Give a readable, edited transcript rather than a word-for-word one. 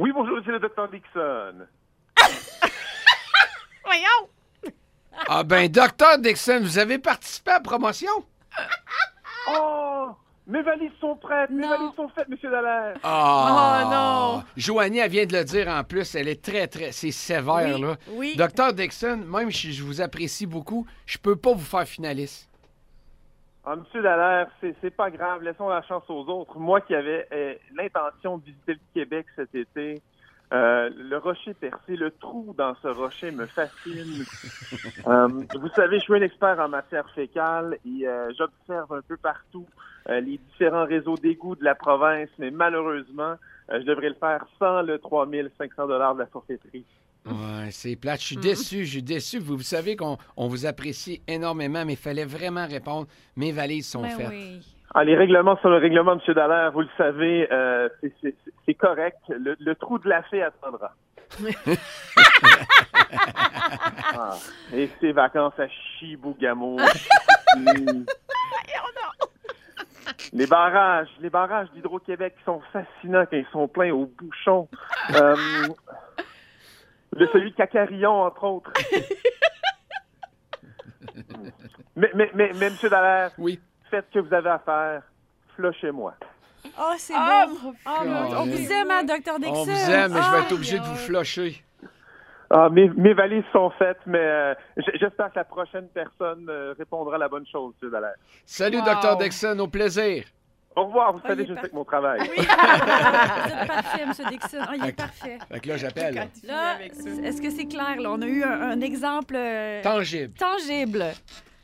Oui, bonjour, c'est le docteur Dixon. Voyons! Ah ben, docteur Dixon, vous avez participé à la promotion? Oh, mes valises sont prêtes, mes valises sont faites, monsieur Dallaire. Ah! Oh, non. Joanie, elle vient de le dire en plus, elle est très, c'est sévère, Oui, là. oui. Docteur Dixon, même si je vous apprécie beaucoup, je peux pas vous faire finaliste. Ah, monsieur Dallaire, c'est pas grave, laissons la chance aux autres. Moi qui avais l'intention de visiter le Québec cet été, le rocher percé, le trou dans ce rocher me fascine. Vous savez, je suis un expert en matière fécale et j'observe un peu partout les différents réseaux d'égouts de la province, mais malheureusement, je devrais le faire sans le 3 500 $ de la forfaiterie. Ouais, c'est plate. Je suis déçu. Vous savez qu'on vous apprécie énormément, mais il fallait vraiment répondre. Mes valises sont Ben faites. oui. Ah, les règlements sont le règlement, M. Dallaire, vous le savez, c'est correct. Le trou de la fée attendra. Ah, et ces vacances à Chibougamau. Les barrages d'Hydro-Québec sont fascinants quand ils sont pleins au bouchon. Celui de Cacarillon, entre autres. mais M. Dallaire, Oui. faites ce que vous avez à faire. Flushez-moi. Oh, c'est Ah, beau. mon Oh, mon Dieu. On Dieu. vous aime, hein, Dr. Dixon. On vous aime, mais je vais être Aïe, obligé de vous aïe. flusher. Ah, mes valises sont faites, mais j'espère que la prochaine personne répondra à la bonne chose, M. Dallaire. Salut, Wow. Dr. Dixon, au plaisir. Au revoir, vous Ah, savez, il est je fais mon travail. Oui. Vous êtes parfait, M. Dixon. Oh, il est parfait. Fait que là, j'appelle. Quand il finit Là, avec ça. est-ce que c'est clair? Là? On a eu un exemple Tangible. tangible.